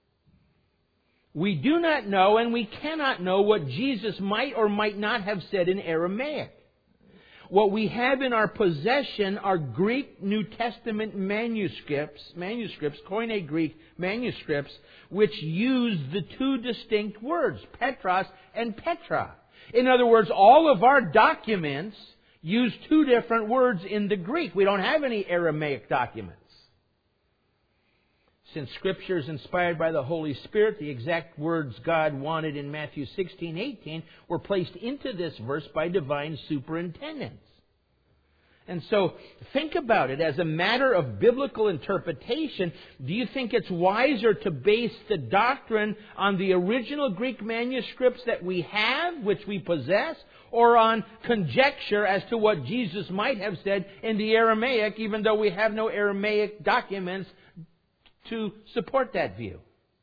We do not know, and we cannot know, what Jesus might or might not have said in Aramaic. What we have in our possession are Greek New Testament manuscripts, Koine Greek manuscripts, which use the two distinct words, Petros and Petra. In other words, all of our documents use two different words in the Greek. We don't have any Aramaic documents. Since Scripture is inspired by the Holy Spirit, the exact words God wanted in Matthew 16:18 were placed into this verse by divine superintendence. And so think about it as a matter of biblical interpretation. Do you think it's wiser to base the doctrine on the original Greek manuscripts that we have, which we possess, or on conjecture as to what Jesus might have said in the Aramaic, even though we have no Aramaic documents to support that view?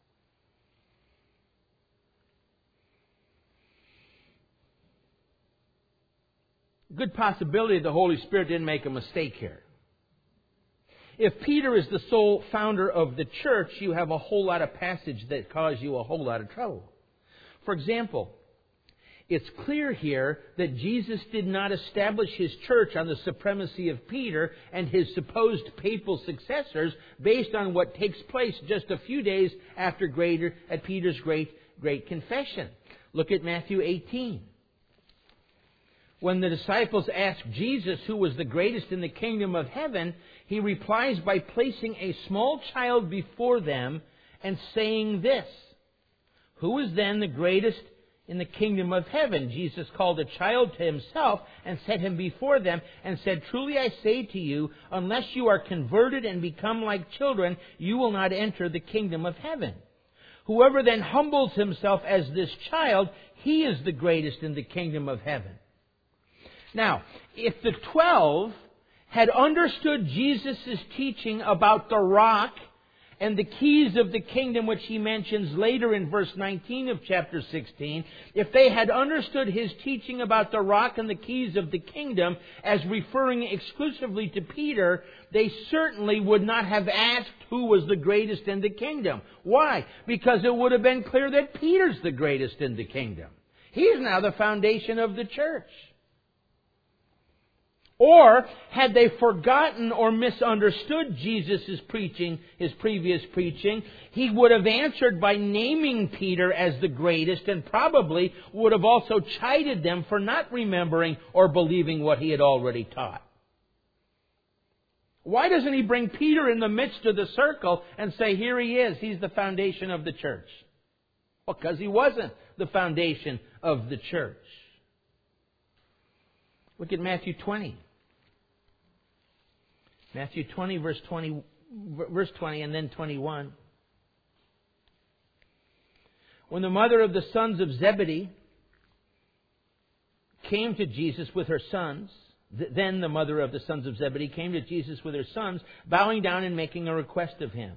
Good possibility the Holy Spirit didn't make a mistake here. If Peter is the sole founder of the church, you have a whole lot of passage that cause you a whole lot of trouble. For example, it's clear here that Jesus did not establish His church on the supremacy of Peter and his supposed papal successors based on what takes place just a few days after Peter's great confession. Look at Matthew 18. When the disciples ask Jesus who was the greatest in the kingdom of heaven, He replies by placing a small child before them and saying this, "Who is then the greatest in the kingdom of heaven?" Jesus called a child to Himself and set him before them and said, "Truly I say to you, unless you are converted and become like children, you will not enter the kingdom of heaven. Whoever then humbles himself as this child, he is the greatest in the kingdom of heaven." Now, if the 12 had understood Jesus' teaching about the rock and the keys of the kingdom, which He mentions later in verse 19 of chapter 16, if they had understood His teaching about the rock and the keys of the kingdom as referring exclusively to Peter, they certainly would not have asked who was the greatest in the kingdom. Why? Because it would have been clear that Peter's the greatest in the kingdom. He's now the foundation of the church. Or, had they forgotten or misunderstood Jesus' preaching, His previous preaching, He would have answered by naming Peter as the greatest and probably would have also chided them for not remembering or believing what He had already taught. Why doesn't He bring Peter in the midst of the circle and say, here he is, he's the foundation of the church? Well, because he wasn't the foundation of the church. Look at Matthew 20. Matthew 20, verse 20 and then 21. When the mother of the sons of Zebedee came to Jesus with her sons, then the mother of the sons of Zebedee came to Jesus with her sons, bowing down and making a request of Him.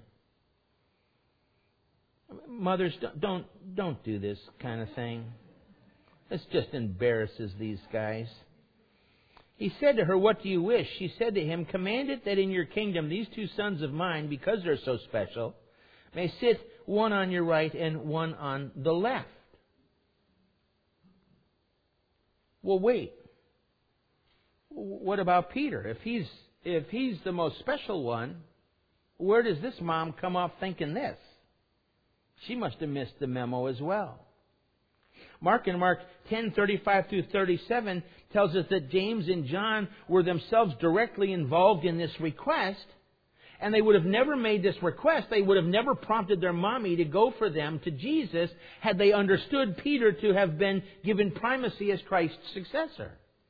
Mothers, don't do this kind of thing. This just embarrasses these guys. He said to her, "What do you wish?" She said to him, "Command it that in your kingdom these two sons of mine, because they're so special, may sit one on your right and one on the left." Well, wait. What about Peter? If he's the most special one, where does this mom come off thinking this? She must have missed the memo as well. Mark 10:35 through 37 tells us that James and John were themselves directly involved in this request, and they would have never made this request. They would have never prompted their mommy to go for them to Jesus had they understood Peter to have been given primacy as Christ's successor.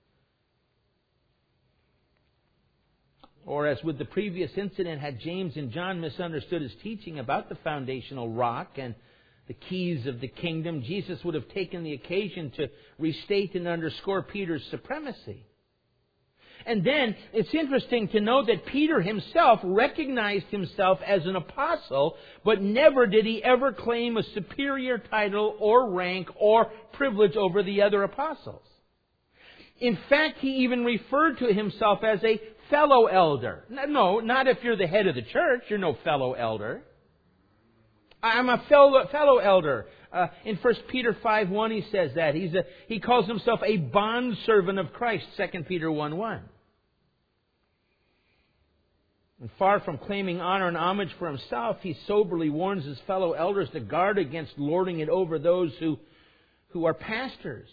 Or as with the previous incident, had James and John misunderstood His teaching about the foundational rock and the keys of the kingdom, Jesus would have taken the occasion to restate and underscore Peter's supremacy. And then, it's interesting to know that Peter himself recognized himself as an apostle, but never did he ever claim a superior title or rank or privilege over the other apostles. In fact, he even referred to himself as a fellow elder. No, not if you're the head of the church. You're no fellow elder. I'm a fellow elder. In 1 Peter 5:1 he says that. He calls himself a bondservant of Christ, 2 Peter 1:1. And far from claiming honor and homage for himself, he soberly warns his fellow elders to guard against lording it over those who are pastors.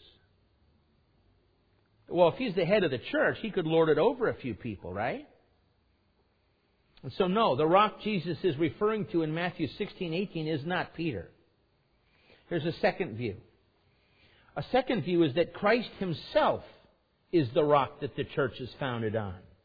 Well, if he's the head of the church, he could lord it over a few people, right? And so no, the rock Jesus is referring to in Matthew 16:18 is not Peter. Here's a second view. A second view is that Christ Himself is the rock that the church is founded on.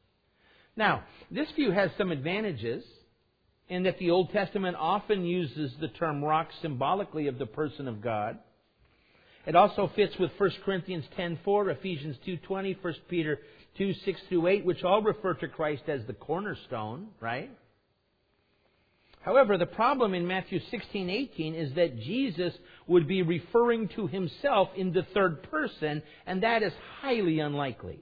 Now, this view has some advantages in that the Old Testament often uses the term rock symbolically of the person of God. It also fits with 1 Corinthians 10:4, Ephesians 2:20, 1 Peter 2:6-8, which all refer to Christ as the cornerstone, right? However, the problem in Matthew 16:18 is that Jesus would be referring to himself in the third person, and that is highly unlikely.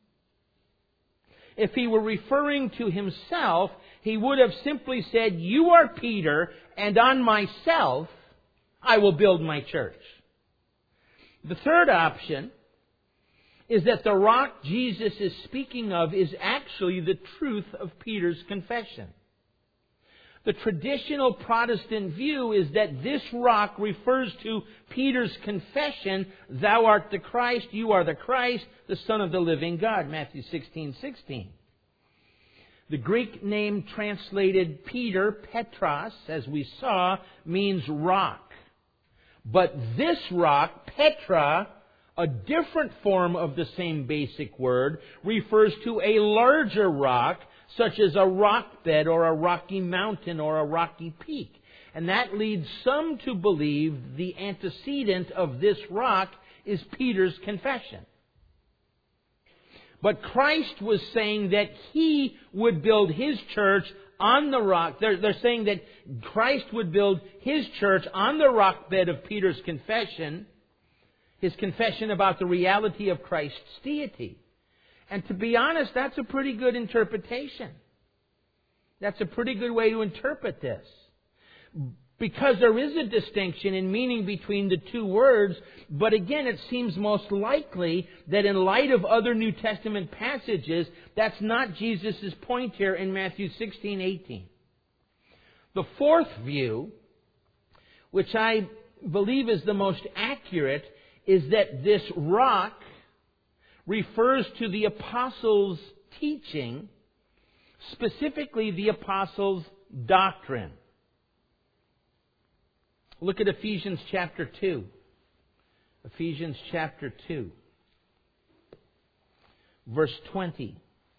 If he were referring to himself, he would have simply said, "You are Peter, and on myself I will build my church." The third option is that the rock Jesus is speaking of is actually the truth of Peter's confession. The traditional Protestant view is that this rock refers to Peter's confession, "Thou art the Christ, you are the Christ, the Son of the living God," Matthew 16:16. The Greek name translated Peter, Petros, as we saw, means rock. But this rock, Petra, a different form of the same basic word, refers to a larger rock, such as a rock bed or a rocky mountain or a rocky peak. And that leads some to believe the antecedent of this rock is Peter's confession. But Christ was saying that He would build His church on the rock. They're saying that Christ would build His church on the rock bed of Peter's confession, his confession about the reality of Christ's deity. And to be honest, that's a pretty good interpretation. That's a pretty good way to interpret this. Because there is a distinction in meaning between the two words, but again, it seems most likely that in light of other New Testament passages, that's not Jesus' point here in Matthew 16:18. The fourth view, which I believe is the most accurate, is that this rock refers to the apostles' teaching, specifically the apostles' doctrine. Look at Ephesians chapter 2. Ephesians chapter 2, verse 20.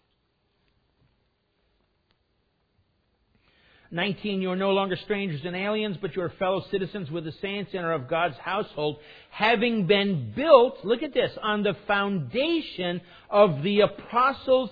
19, you are no longer strangers and aliens, but you are fellow citizens with the saints and are of God's household, having been built, look at this, on the foundation of the apostles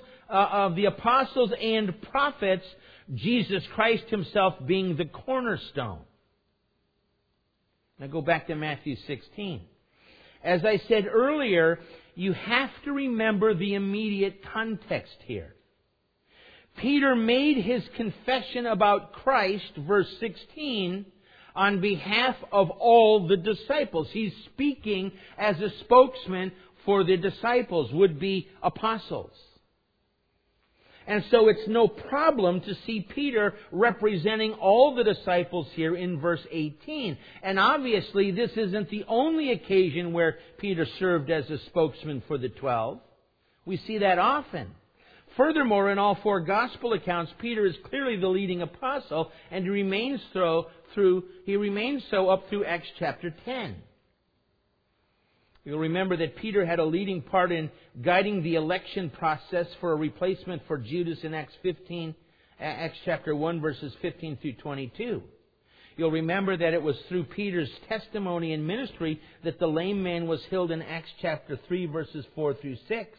and prophets, Jesus Christ Himself being the cornerstone. Now go back to Matthew 16. As I said earlier, you have to remember the immediate context here. Peter made his confession about Christ, verse 16, on behalf of all the disciples. He's speaking as a spokesman for the disciples, would-be apostles. And so it's no problem to see Peter representing all the disciples here in verse 18. And obviously this isn't the only occasion where Peter served as a spokesman for the 12. We see that often. Furthermore, in all four gospel accounts, Peter is clearly the leading apostle, and he remains so up through Acts chapter 10. You'll remember that Peter had a leading part in guiding the election process for a replacement for Judas in Acts chapter 1, verses 15 through 22. You'll remember that it was through Peter's testimony and ministry that the lame man was healed in Acts chapter 3, verses 4 through 6.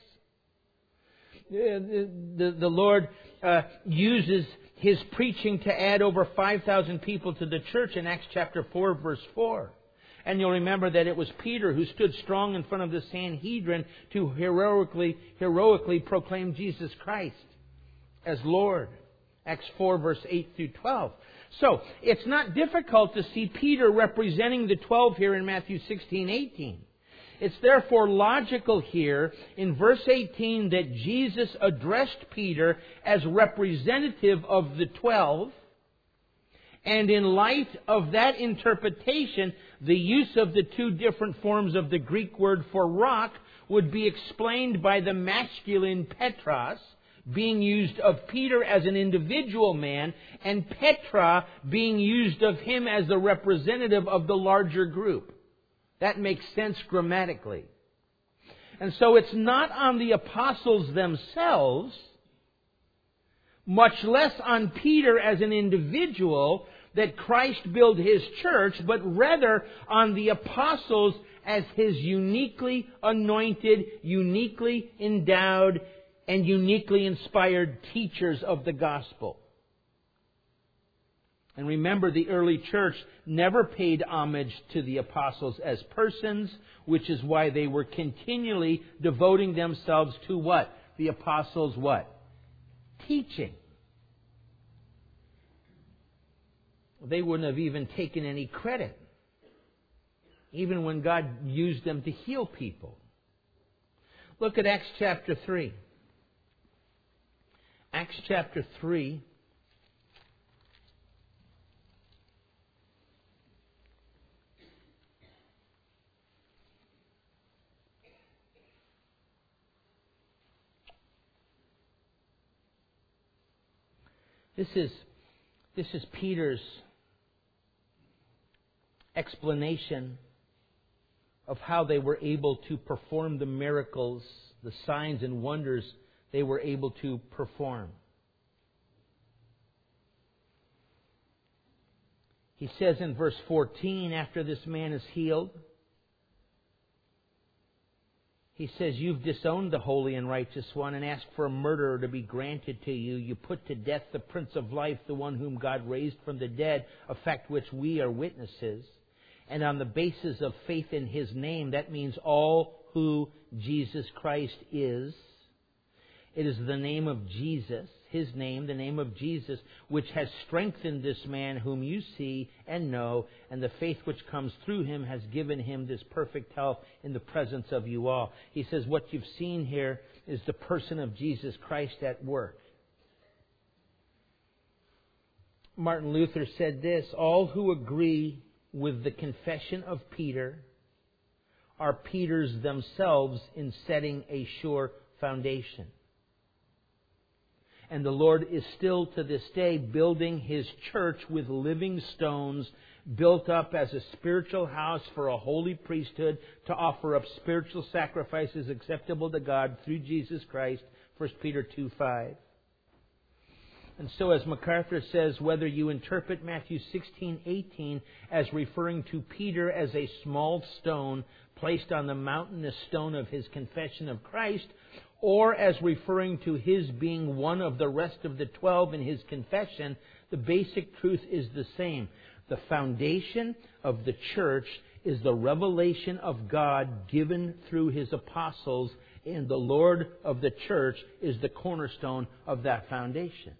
The Lord uses His preaching to add over 5,000 people to the church in Acts chapter 4, verse 4. And you'll remember that it was Peter who stood strong in front of the Sanhedrin to heroically proclaim Jesus Christ as Lord. Acts 4, verse 8 through 12. So, it's not difficult to see Peter representing the 12 here in Matthew 16:18. It's therefore logical here in verse 18 that Jesus addressed Peter as representative of the 12. And in light of that interpretation, the use of the two different forms of the Greek word for rock would be explained by the masculine Petros being used of Peter as an individual man, and Petra being used of him as the representative of the larger group. That makes sense grammatically. And so it's not on the apostles themselves much less on Peter as an individual, that Christ build His church, but rather on the apostles as His uniquely anointed, uniquely endowed, and uniquely inspired teachers of the gospel. And remember, the early church never paid homage to the apostles as persons, which is why they were continually devoting themselves to what? The apostles' what? Teaching. They wouldn't have even taken any credit, even when God used them to heal people. Look at Acts chapter 3. Acts chapter 3. This is Peter's explanation of how they were able to perform the miracles, the signs and wonders they were able to perform. He says in verse 14, after this man is healed, he says, "You've disowned the holy and righteous one and asked for a murderer to be granted to you. You put to death the Prince of Life, the one whom God raised from the dead, a fact which we are witnesses. And on the basis of faith in His name," that means all who Jesus Christ is. It is the name of Jesus, His name, the name of Jesus, which has strengthened this man whom you see and know, and the faith which comes through Him has given him this perfect health in the presence of you all. He says what you've seen here is the person of Jesus Christ at work. Martin Luther said this, "All who agree with the confession of Peter are Peters themselves in setting a sure foundation." And the Lord is still to this day building His church with living stones, built up as a spiritual house for a holy priesthood to offer up spiritual sacrifices acceptable to God through Jesus Christ, 1 Peter 2:5. And so, as MacArthur says, whether you interpret Matthew 16:18 as referring to Peter as a small stone placed on the mountainous stone of his confession of Christ, or as referring to his being one of the rest of the 12 in his confession, the basic truth is the same. The foundation of the church is the revelation of God given through His apostles, and the Lord of the church is the cornerstone of that foundation.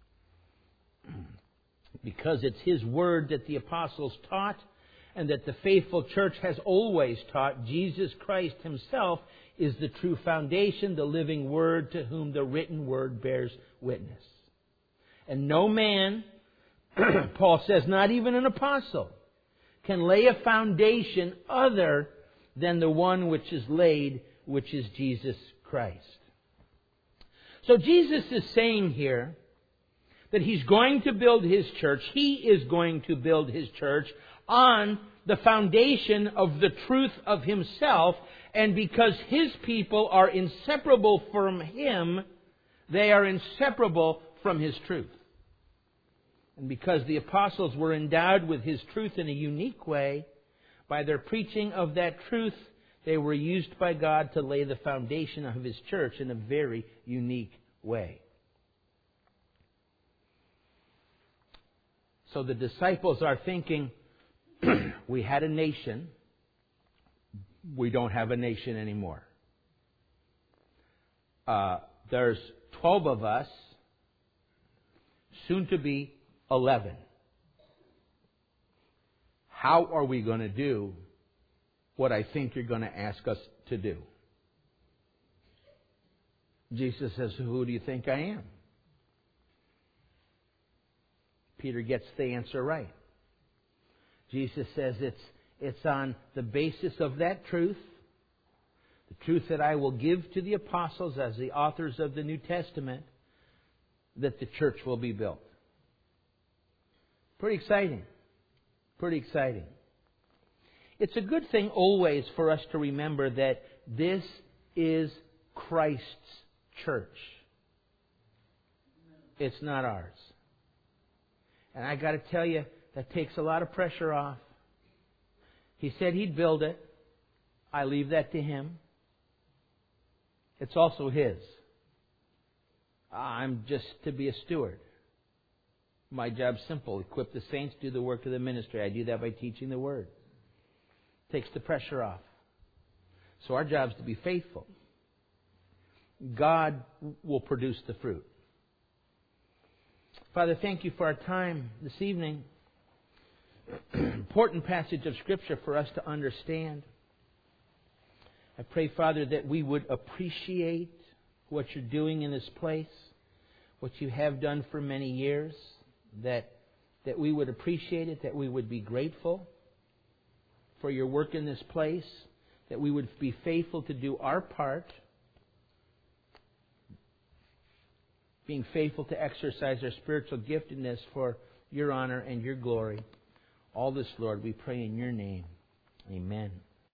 Because it's His word that the apostles taught, and that the faithful church has always taught, Jesus Christ Himself is the true foundation, the living word to whom the written word bears witness. And no man, Paul says, not even an apostle, can lay a foundation other than the one which is laid, which is Jesus Christ. So Jesus is saying here that He's going to build His church. He is going to build His church on the foundation of the truth of Himself. And because His people are inseparable from Him, they are inseparable from His truth. And because the apostles were endowed with His truth in a unique way, by their preaching of that truth, they were used by God to lay the foundation of His church in a very unique way. So the disciples are thinking, we had a nation, we don't have a nation anymore. There's 12 of us, soon to be 11. How are we going to do what I think you're going to ask us to do? Jesus says, who do you think I am? Peter gets the answer right. Jesus says it's on the basis of that truth, the truth that I will give to the apostles as the authors of the New Testament, that the church will be built. Pretty exciting. Pretty exciting. It's a good thing always for us to remember that this is Christ's church. it's not ours. And I got to tell you, that takes a lot of pressure off. He said He'd build it. I leave that to Him. It's also His. I'm just to be a steward. My job's simple. Equip the saints, do the work of the ministry. I do that by teaching the Word. Takes the pressure off. So our job's to be faithful. God will produce the fruit. Father, thank You for our time this evening. Important passage of Scripture for us to understand. I pray, Father, that we would appreciate what You're doing in this place, what You have done for many years, that we would appreciate it, that we would be grateful for Your work in this place, that we would be faithful to do our part, being faithful to exercise our spiritual giftedness for Your honor and Your glory. All this, Lord, we pray in Your name. Amen.